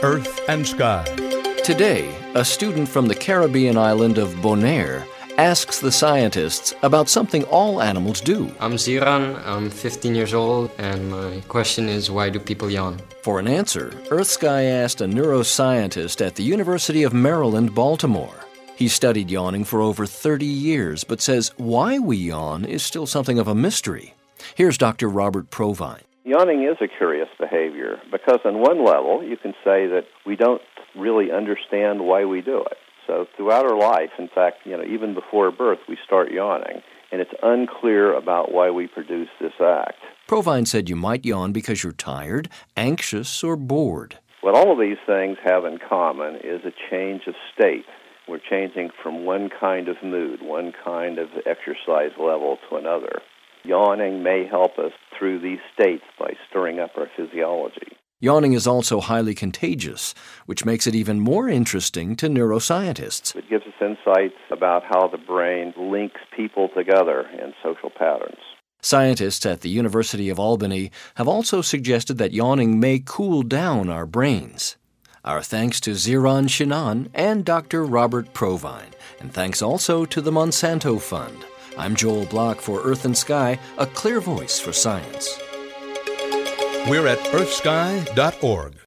Earth and Sky. Today, a student from the Caribbean island of Bonaire asks the scientists about something all animals do. I'm Ziran, I'm 15 years old, and my question is, why do people yawn? For an answer, Earth Sky asked a neuroscientist at the University of Maryland, Baltimore. He studied yawning for over 30 years, but says why we yawn is still something of a mystery. Here's Dr. Robert Provine. Yawning is a curious behavior because on one level you can say that we don't really understand why we do it. So throughout our life, in fact, even before birth, we start yawning, and it's unclear about why we produce this act. Provine said you might yawn because you're tired, anxious, or bored. What all of these things have in common is a change of state. We're changing from one kind of mood, one kind of exercise level to another. Yawning may help us through these states by stirring up our physiology. Yawning is also highly contagious, which makes it even more interesting to neuroscientists. It gives us insights about how the brain links people together in social patterns. Scientists at the University of Albany have also suggested that yawning may cool down our brains. Our thanks to Ziran Shinan and Dr. Robert Provine, and thanks also to the Monsanto Fund. I'm Joel Block for Earth and Sky, a clear voice for science. We're at earthsky.org.